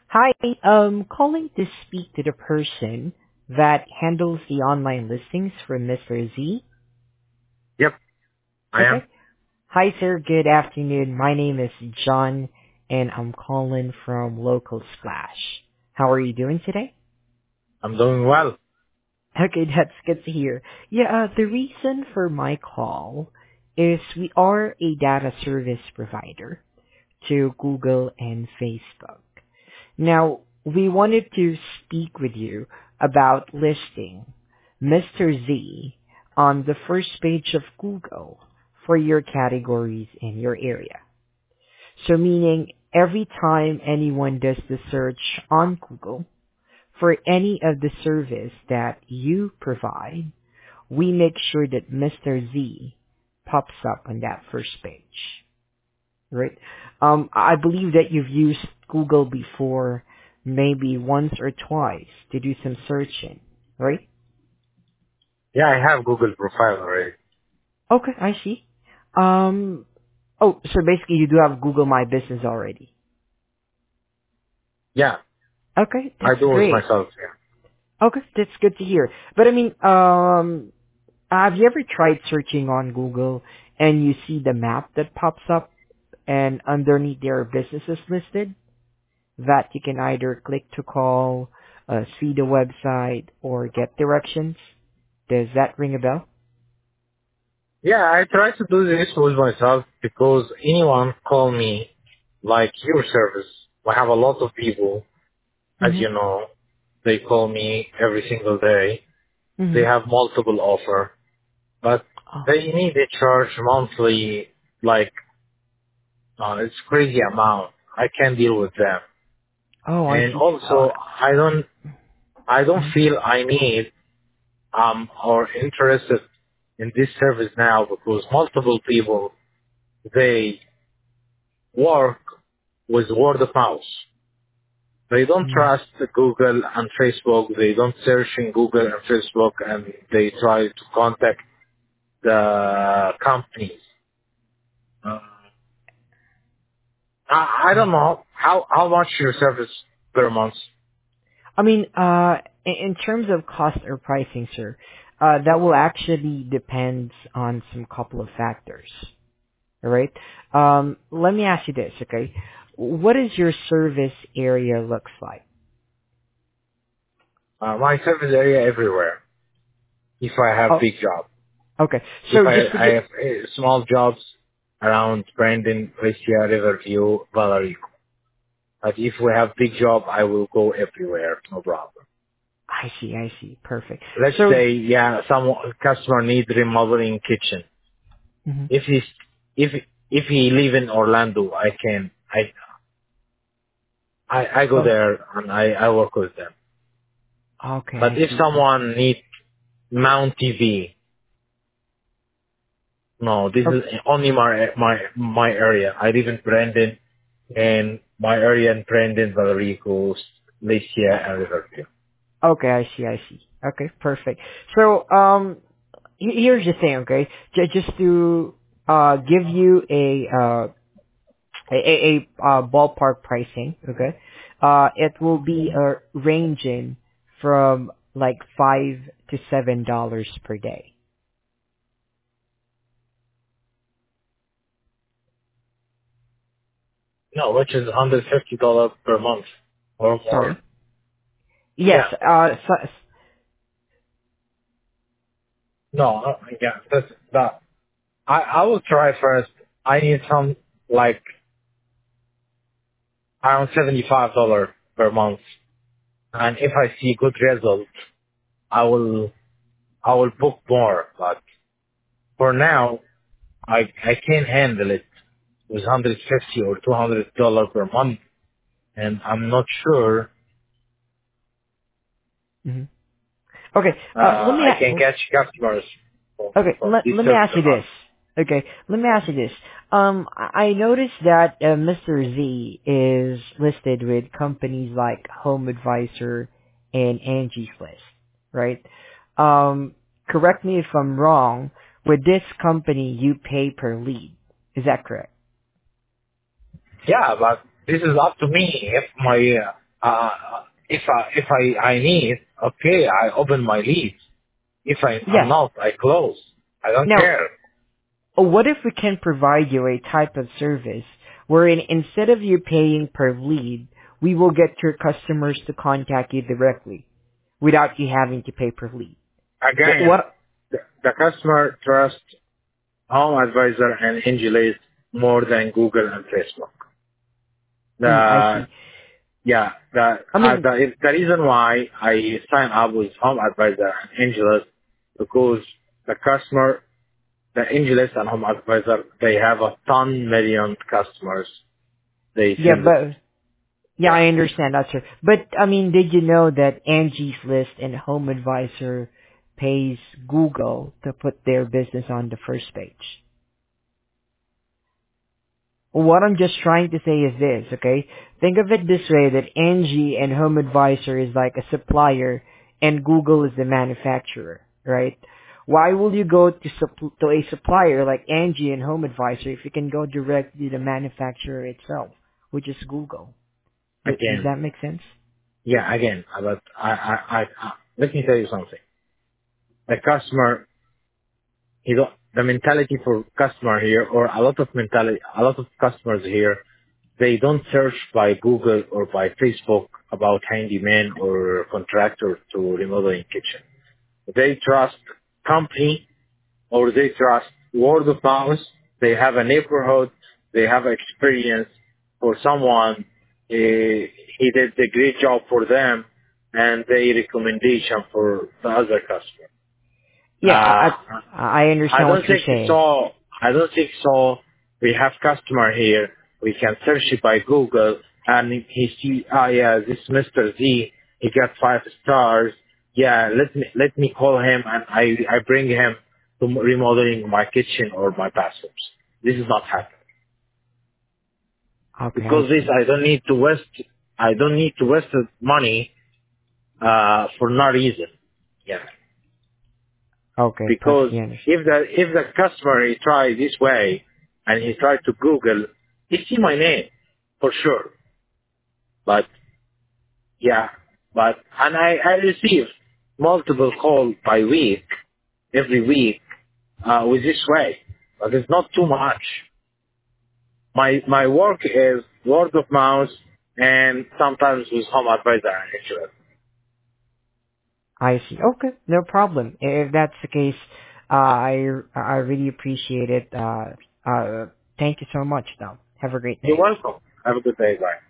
Hi, calling to speak to the person that handles the online listings for Mr. Z. Yep, I am. Okay. Hi, sir. Good afternoon. My name is John, and I'm calling from Local Splash. How are you doing today? I'm doing well. Okay, that's good to hear. Yeah, the reason for my call is we are a data service provider to Google and Facebook. Now, we wanted to speak with you about listing Mr. Z on the first page of Google for your categories in your area. So meaning every time anyone does the search on Google for any of the service that you provide, we make sure that Mr. Z pops up on that first page. Right? I believe that you've used Google before, maybe once or twice to do some searching, right? Yeah, I have Google profile already. Okay, I see. Um, so basically you do have Google My Business already. Yeah, Okay, I that's do it great. myself. Yeah. Okay, that's good to hear. But I mean, have you ever tried searching on Google and you see the map that pops up and underneath there are businesses listed? That you can either click to call, see the website, or get directions. Does that ring a bell? Yeah, I try to do this with myself because anyone call me like your service. I have a lot of people, as Mm-hmm. you know, they call me every single day. They Mm-hmm. have multiple offer, but Oh. they need a charge monthly, like, it's crazy amount. I can't deal with them. Oh, I And see. also, I don't Mhm. feel I need or interested in this service now because multiple people, they work with word of mouth. They don't Mm. trust Google and Facebook. They don't search in Google and Facebook and they try to contact the companies. Uh, I don't know how much your service per month. I mean, in terms of cost or pricing, sir, that will actually depend on some couple of factors. All right. Let me ask you this, okay? What does your service area looks like? My service area everywhere. If I have Oh, big job. okay. If So just to I get have small jobs around Brandon, Brescia, Riverview, Valerie. But if we have big job, I will go everywhere, no problem. I see. Perfect. Let's So, say, yeah, some customer need remodeling kitchen. mhm. If he's, if, if he live in Orlando, I go Oh, there and I work with them. okay, But I if see. someone need mount TV, no, this is Okay, only my area. I live in Brandon and my area in Brandon, Valerico, Lacia, and Riverview. okay, I see. Okay, perfect. So, here's the thing, okay? Just to give you a ballpark pricing, okay? It will be ranging from like $5 to $7 per day. No, which is $150 per month or more. Sorry. Yes. Yeah. No, yeah, that's that. I will try first. I need some like around $75 per month, and if I see good results, I will book more. But for now, I can't handle it with 150 or $200 per month, and I'm not sure Mhm. Okay. Let me I can catch customers Okay, from this let me service ask or you not. this. Okay, let me ask you this. I noticed that Mr. Z is listed with companies like Home Advisor and Angie's List, right? Correct me if I'm wrong. With this company, you pay per lead. Is that correct? Yeah, but this is up to me. If If I need, okay, I open my leads. If I'm Yeah. not, I close. I don't Now, care. what if we can provide you a type of service wherein instead of you paying per lead, we will get your customers to contact you directly without you having to pay per lead? Again, What? the customer trusts Home Advisor and Angelis more than Google and Facebook. I The see. I mean, the reason why I sign up with Home Advisor and Angelis because the customer, the Angelis and Home Advisor, they have a ton million customers. They yeah, send it. but yeah, Yeah. I understand that, sir. But I mean, did you know that Angie's List and Home Advisor pays Google to put their business on the first page? What I'm just trying to say is this, okay? Think of it this way, that Angie and Home Advisor is like a supplier and Google is the manufacturer, right? Why will you go to to a supplier like Angie and Home Advisor if you can go directly to the manufacturer itself, which is Google? Does Again, that make sense? again, but let me tell you something. The customer, the mentality for customer here, or a lot of customers here, they don't search by Google or by Facebook about handyman or contractor to remodeling kitchen. They trust company or they trust word of mouth. They have a neighborhood. They have experience for someone. He did a great job for them and they recommendation for the other customer. Yeah, Uh, I I understand what don't you're think saying. so. I don't think so. We have customer here. We can search it by Google, and he see, yeah, this Mr. Z, he got 5 stars. Yeah, let me call him, and I bring him to remodeling my kitchen or my bathrooms. This is not happening Okay, I because this see. I don't need to waste money for no reason. Yeah. Okay, Because perfectly understand. if the customer he try this way and he try to Google, he see my name for sure. But yeah, and I receive multiple calls by week, every week, with this way. But it's not too much. My work is word of mouth and sometimes with Home Advisor and insurance. I see. Okay, no problem. If that's the case, I really appreciate it. Thank you so much, though. Have a great You're day. welcome. Have a good day. Bye.